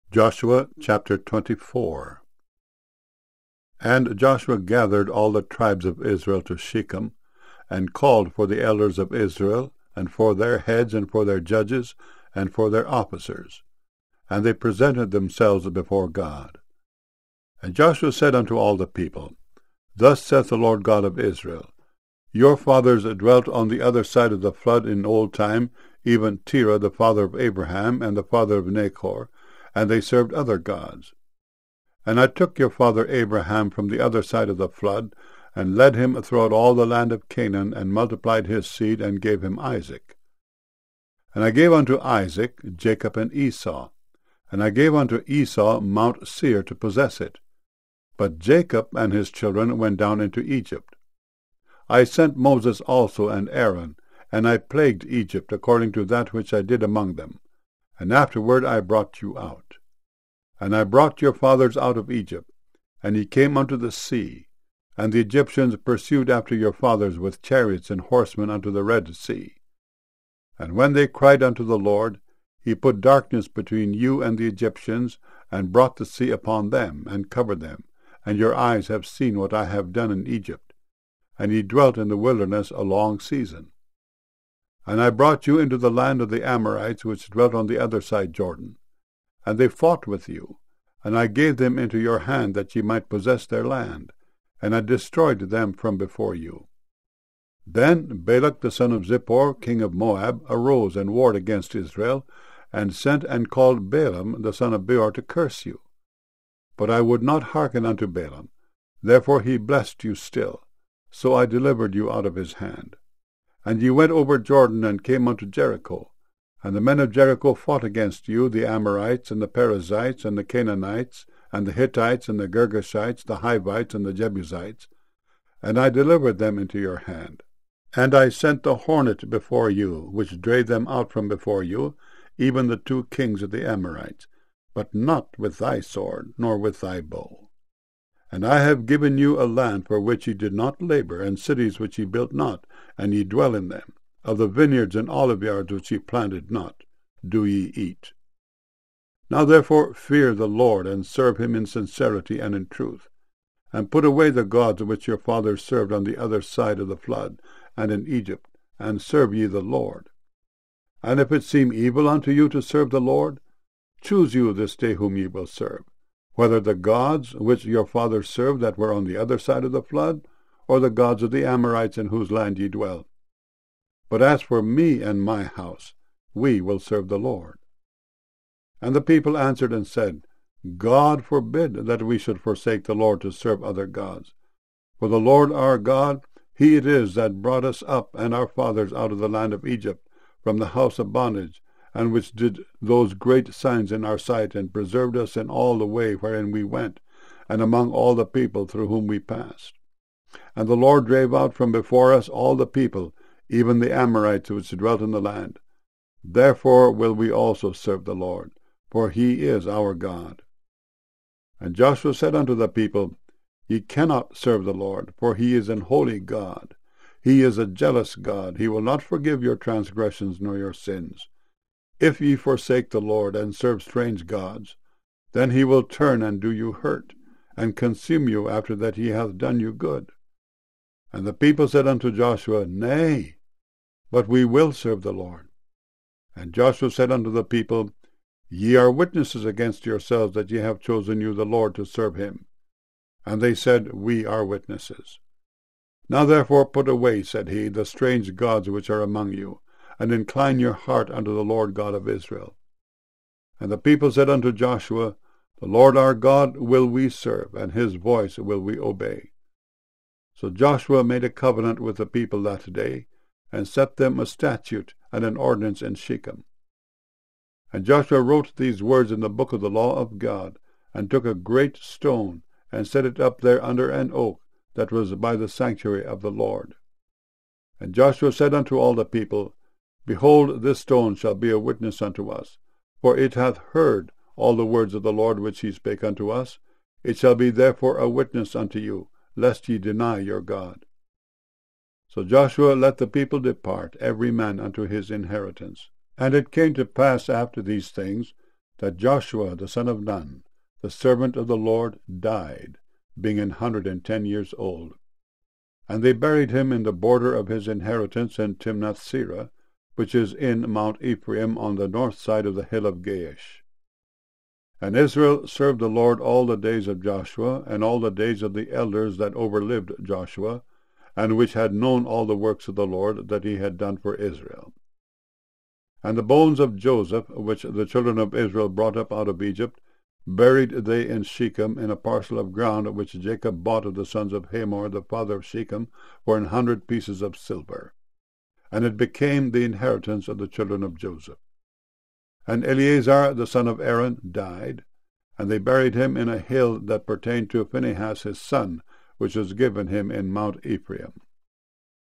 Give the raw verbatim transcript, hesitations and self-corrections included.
Joshua chapter twenty-four. And Joshua gathered all the tribes of Israel to Shechem, and called for the elders of Israel, and for their heads, and for their judges, and for their officers. And they presented themselves before God. And Joshua said unto all the people, Thus saith the Lord God of Israel, Your fathers dwelt on the other side of the flood in old time, even Terah the father of Abraham, and the father of Nachor, and they served other gods. And I took your father Abraham from the other side of the flood, and led him throughout all the land of Canaan, and multiplied his seed, and gave him Isaac. And I gave unto Isaac Jacob and Esau, and I gave unto Esau Mount Seir to possess it. But Jacob and his children went down into Egypt. I sent Moses also and Aaron, and I plagued Egypt according to that which I did among them. And afterward I brought you out. And I brought your fathers out of Egypt, and ye came unto the sea, and the Egyptians pursued after your fathers with chariots and horsemen unto the Red Sea. And when they cried unto the Lord, he put darkness between you and the Egyptians, and brought the sea upon them, and covered them, and your eyes have seen what I have done in Egypt. And ye dwelt in the wilderness a long season. And I brought you into the land of the Amorites, which dwelt on the other side Jordan. And they fought with you, and I gave them into your hand, that ye might possess their land, and I destroyed them from before you. Then Balak the son of Zippor, king of Moab, arose and warred against Israel, and sent and called Balaam the son of Beor to curse you. But I would not hearken unto Balaam, therefore he blessed you still, so I delivered you out of his hand. And ye went over Jordan, and came unto Jericho. And the men of Jericho fought against you, the Amorites, and the Perizzites, and the Canaanites, and the Hittites, and the Girgashites, the Hivites, and the Jebusites. And I delivered them into your hand. And I sent the hornet before you, which drave them out from before you, even the two kings of the Amorites, but not with thy sword, nor with thy bow. And I have given you a land for which ye did not labor, and cities which ye built not, and ye dwell in them. Of the vineyards and oliveyards which ye planted not, do ye eat. Now therefore fear the Lord, and serve him in sincerity and in truth. And put away the gods which your fathers served on the other side of the flood, and in Egypt, and serve ye the Lord. And if it seem evil unto you to serve the Lord, choose you this day whom ye will serve, whether the gods which your fathers served that were on the other side of the flood, or the gods of the Amorites in whose land ye dwell. But as for me and my house, we will serve the Lord. And the people answered and said, God forbid that we should forsake the Lord to serve other gods. For the Lord our God, he it is that brought us up and our fathers out of the land of Egypt, from the house of bondage, and which did those great signs in our sight, and preserved us in all the way wherein we went, and among all the people through whom we passed. And the Lord drave out from before us all the people, even the Amorites which dwelt in the land. Therefore will we also serve the Lord, for he is our God. And Joshua said unto the people, Ye cannot serve the Lord, for he is an holy God. He is a jealous God. He will not forgive your transgressions nor your sins. If ye forsake the Lord, and serve strange gods, then he will turn and do you hurt, and consume you after that he hath done you good. And the people said unto Joshua, Nay, but we will serve the Lord. And Joshua said unto the people, Ye are witnesses against yourselves that ye have chosen you the Lord to serve him. And they said, We are witnesses. Now therefore put away, said he, the strange gods which are among you, and incline your heart unto the Lord God of Israel. And the people said unto Joshua, The Lord our God will we serve, and his voice will we obey. So Joshua made a covenant with the people that day, and set them a statute and an ordinance in Shechem. And Joshua wrote these words in the book of the law of God, and took a great stone, and set it up there under an oak that was by the sanctuary of the Lord. And Joshua said unto all the people, Behold, this stone shall be a witness unto us, for it hath heard all the words of the Lord which he spake unto us. It shall be therefore a witness unto you, lest ye deny your God. So Joshua let the people depart, every man unto his inheritance. And it came to pass after these things, that Joshua the son of Nun, the servant of the Lord, died, being an hundred and ten years old. And they buried him in the border of his inheritance in Timnath-serah, which is in Mount Ephraim on the north side of the hill of Gaish. And Israel served the Lord all the days of Joshua, and all the days of the elders that overlived Joshua, and which had known all the works of the Lord that he had done for Israel. And the bones of Joseph, which the children of Israel brought up out of Egypt, buried they in Shechem in a parcel of ground which Jacob bought of the sons of Hamor the father of Shechem for an hundred pieces of silver. And it became the inheritance of the children of Joseph. And Eleazar the son of Aaron died, and they buried him in a hill that pertained to Phinehas his son, which was given him in Mount Ephraim.